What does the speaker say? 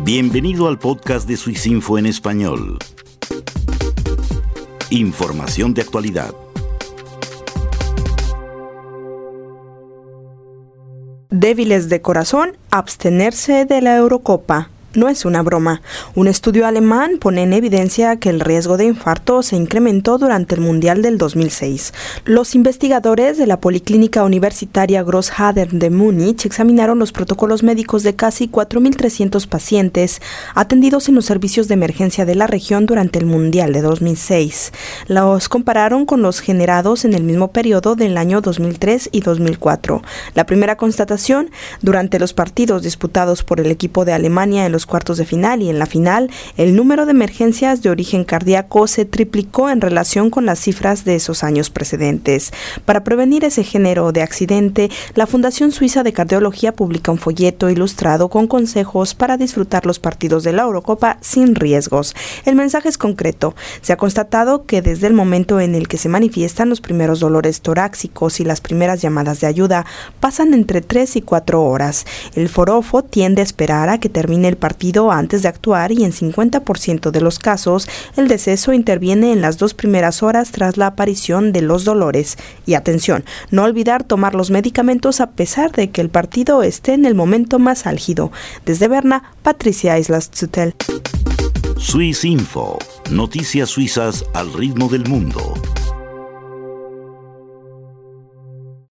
Bienvenido al podcast de Swissinfo en español. Información de actualidad. Débiles de corazón, abstenerse de la Eurocopa. No es una broma. Un estudio alemán pone en evidencia que el riesgo de infarto se incrementó durante el Mundial del 2006. Los investigadores de la Policlínica Universitaria Grosshader de Múnich examinaron los protocolos médicos de casi 4.300 pacientes atendidos en los servicios de emergencia de la región durante el Mundial de 2006. Los compararon con los generados en el mismo periodo del año 2003 y 2004. La primera constatación: durante los partidos disputados por el equipo de Alemania en los cuartos de final y en la final, el número de emergencias de origen cardíaco se triplicó en relación con las cifras de esos años precedentes. Para prevenir ese género de accidente, la Fundación Suiza de Cardiología publica un folleto ilustrado con consejos para disfrutar los partidos de la Eurocopa sin riesgos. El mensaje es concreto. Se ha constatado que desde el momento en el que se manifiestan los primeros dolores torácicos y las primeras llamadas de ayuda, pasan entre 3 y 4 horas. El forofo tiende a esperar a que termine el partido antes de actuar y en 50% de los casos el deceso interviene en las 2 primeras horas tras la aparición de los dolores. Y atención, no olvidar tomar los medicamentos a pesar de que el partido esté en el momento más álgido. Desde Berna, Patricia Islas-Zutel. Swissinfo, noticias suizas al ritmo del mundo.